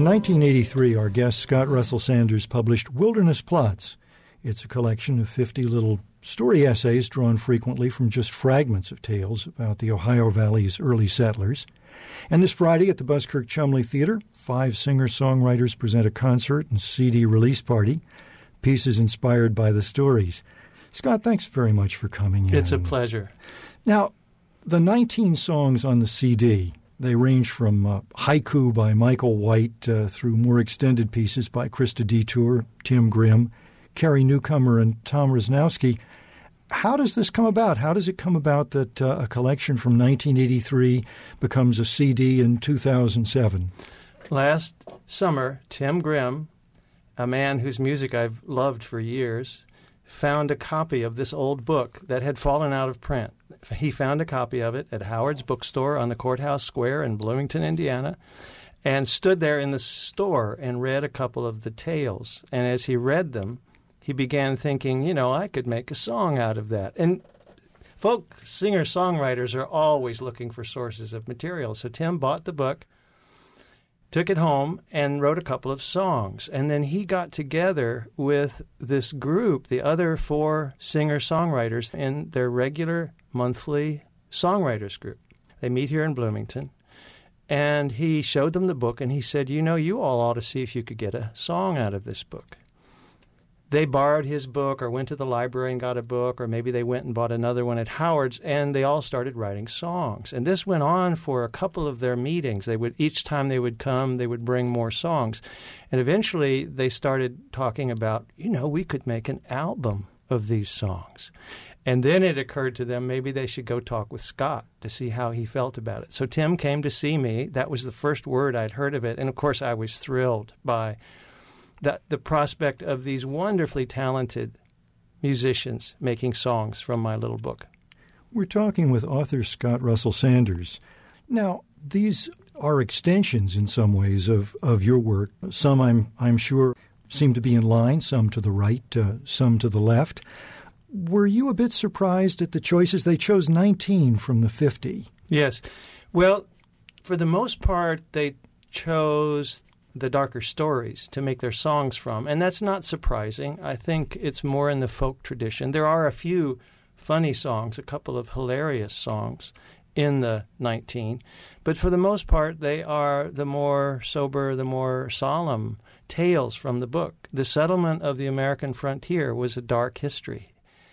In 1983, our guest Scott Russell Sanders published Wilderness Plots. It's a collection of 50 little story essays drawn frequently from just fragments of tales about the Ohio Valley's early settlers. And this Friday at the Buskirk Chumley Theater, 5 singer-songwriters present a concert and CD release party, pieces inspired by the stories. Scott, thanks very much for coming in. It's a pleasure. Now, the 19 songs on the CD, they range from haiku by Michael White through more extended pieces by Krista Detour, Tim Grimm, Carrie Newcomer, and Tom Rosnowski. How does this come about? How does it come about that a collection from 1983 becomes a CD in 2007? Last summer, Tim Grimm, a man whose music I've loved for years, found a copy of this old book that had fallen out of print. He found a copy of it at Howard's Bookstore on the Courthouse Square in Bloomington, Indiana, and stood there in the store and read a couple of the tales. And as he read them, he began thinking, I could make a song out of that. And folk singer-songwriters are always looking for sources of material. So Tim bought the book, took it home, and wrote a couple of songs. And then he got together with this group, the other 4 singer-songwriters, in their regular monthly songwriters group. They meet here in Bloomington. And he showed them the book, and he said, you all ought to see if you could get a song out of this book. They borrowed his book or went to the library and got a book, or maybe they went and bought another one at Howard's, and they all started writing songs. And this went on for a couple of their meetings. Each time they would come, they would bring more songs. And eventually they started talking about, we could make an album of these songs. And then it occurred to them maybe they should go talk with Scott to see how he felt about it. So Tim came to see me. That was the first word I'd heard of it. And, of course, I was thrilled by the prospect of these wonderfully talented musicians making songs from my little book. We're talking with author Scott Russell Sanders. Now, these are extensions in some ways of your work. Some, I'm sure, seem to be in line, some to the right, some to the left. Were you a bit surprised at the choices? They chose 19 from the 50. Yes. Well, for the most part, they chose the darker stories to make their songs from, and that's not surprising. I think it's more in the folk tradition. There are a few funny songs, a couple of hilarious songs in the 19, but for the most part, they are the more sober, the more solemn tales from the book. The settlement of the American frontier was a dark history.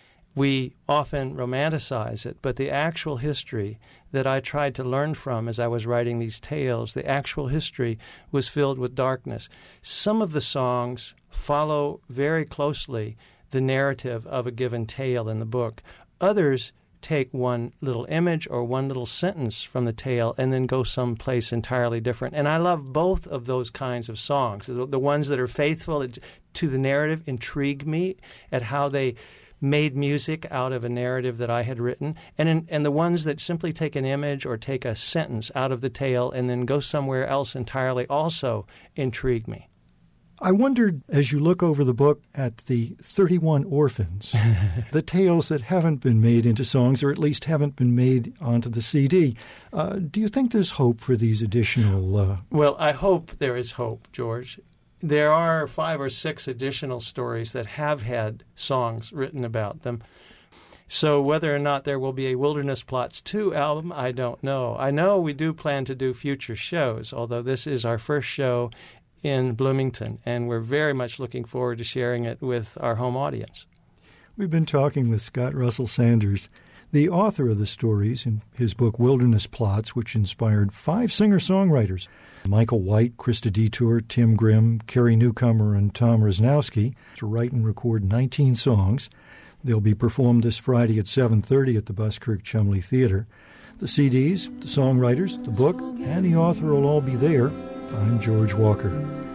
We often romanticize it, but the actual history that I tried to learn from as I was writing these tales, the actual history was filled with darkness. Some of the songs follow very closely the narrative of a given tale in the book. Others take one little image or one little sentence from the tale and then go someplace entirely different. And I love both of those kinds of songs. The ones that are faithful to the narrative intrigue me at how they made music out of a narrative that I had written, and the ones that simply take an image or take a sentence out of the tale and then go somewhere else entirely also intrigue me. I wondered, as you look over the book at the 31 orphans, the tales that haven't been made into songs, or at least haven't been made onto the CD, do you think there's hope for these additional... Well, I hope there is hope, George. There are 5 or 6 additional stories that have had songs written about them. So whether or not there will be a Wilderness Plots 2 album, I don't know. I know we do plan to do future shows, although this is our first show in Bloomington, and we're very much looking forward to sharing it with our home audience. We've been talking with Scott Russell Sanders, the author of the stories in his book Wilderness Plots, which inspired 5 singer-songwriters, Michael White, Krista Detour, Tim Grimm, Carrie Newcomer, and Tom Rosnowski, to write and record 19 songs. They'll be performed this Friday at 7:30 at the Buskirk Chumley Theater. The CDs, the songwriters, the book, and the author will all be there. I'm George Walker.